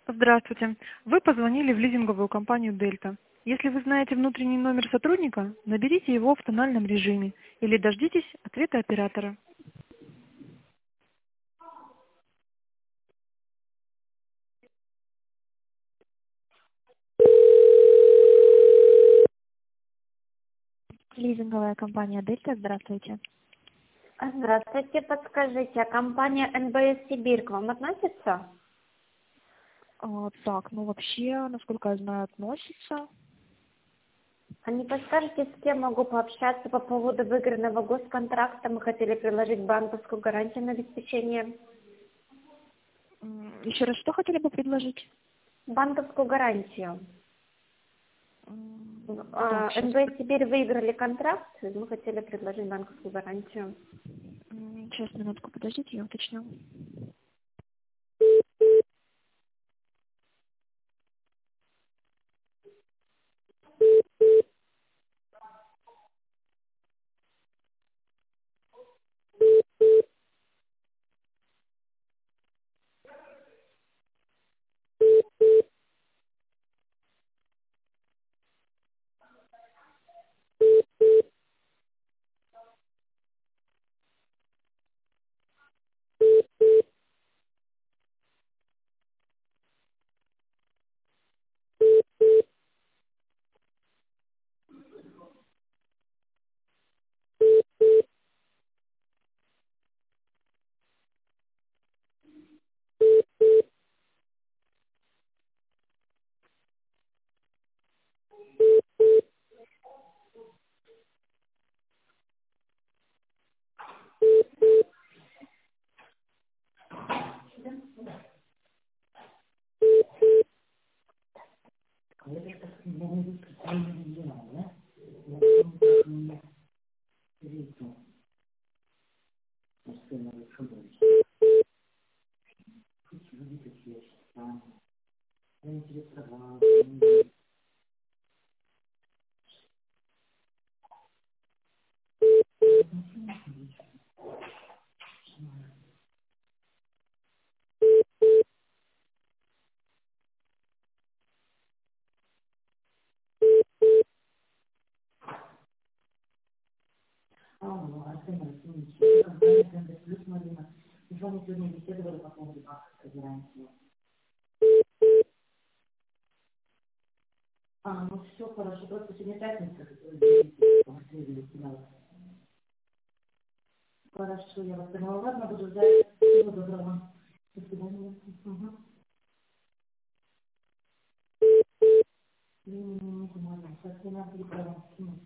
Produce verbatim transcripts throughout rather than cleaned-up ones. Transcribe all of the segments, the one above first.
Здравствуйте. Вы позвонили в лизинговую компанию «Дельта». Если вы знаете внутренний номер сотрудника, наберите его в тональном режиме или дождитесь ответа оператора. Лизинговая компания «Дельта», здравствуйте. Здравствуйте, подскажите, а компания эн бэ эс Сибирь к вам относится? А, так, ну вообще, насколько я знаю, относится. А не подскажете, с кем могу пообщаться по поводу выигранного госконтракта? Мы хотели приложить банковскую гарантию на обеспечение. М, Еще раз, что хотели бы предложить? Банковскую гарантию. М, Так, А, сейчас, эн бэ эс Сибирь выиграли контракт, и мы хотели предложить банковскую гарантию. сейчас минутку, подождите, я уточню. Алло, Арсений Васильевич, это компания «Центр Плюс», Марина. Мы с вами сегодня беседовали по поводу банковской гарантии. А, ну все хорошо, просто сегодня пятница, побыстрее сюда. Хорошо, я вас поняла. Ладно, буду ждать. Всего доброго. До свидания. Угу. Не, не, не, не, можно. Сейчас я надо переправить.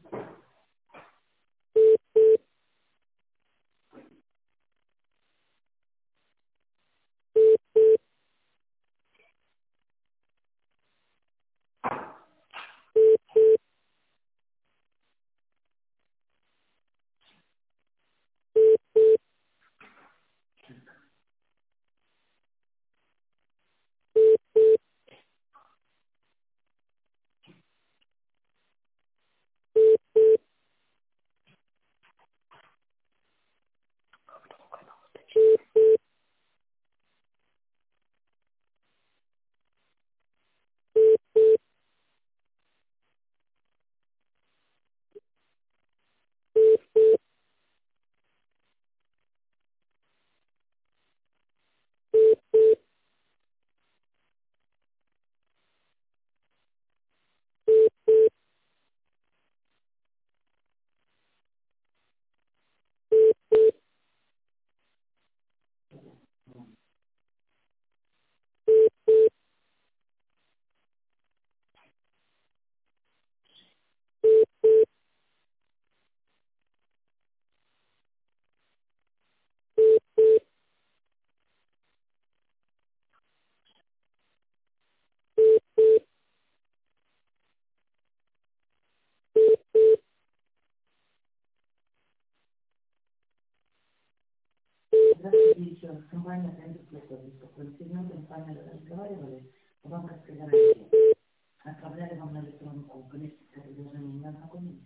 Здравствуйте еще раз. Компания «Центр Плюс». Сегодня мы с вами разговаривали о банковской гарантии. Отправляли вам на электронку количество предложений. Не ознакомились?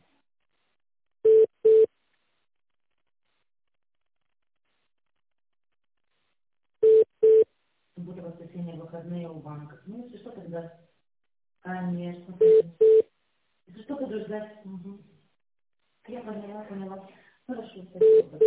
В субботу воскресенье выходные у банка. Ну, если что, тогда... Конечно. Если что, тогда ждать. Угу. Я поняла, поняла. Хорошо, спасибо.